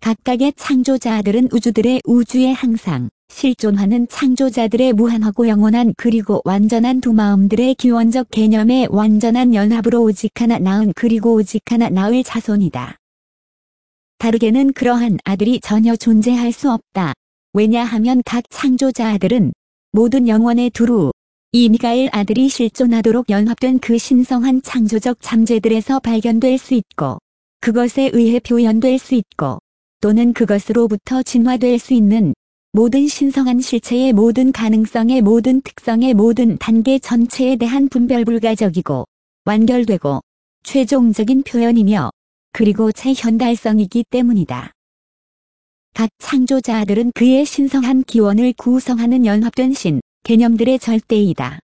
각각의 창조자들은 우주에 항상 실존하는 창조자들의 무한하고 영원한 그리고 완전한 두 마음들의 기원적 개념의 완전한 연합으로 오직 하나 낳은 그리고 오직 하나 낳을 자손이다. 다르게는 그러한 아들이 전혀 존재할 수 없다. 왜냐하면 각 창조자들은 모든 영원의 두루 이 미가엘 아들이 실존하도록 연합된 그 신성한 창조적 잠재들에서 발견될 수 있고 그것에 의해 표현될 수 있고 또는 그것으로부터 진화될 수 있는 모든 신성한 실체의 모든 가능성의 모든 특성의 모든 단계 전체에 대한 분별불가적이고 완결되고 최종적인 표현이며 그리고 최현달성이기 때문이다. 각 창조자들은 그의 신성한 기원을 구성하는 연합된 신, 개념들의 절대이다.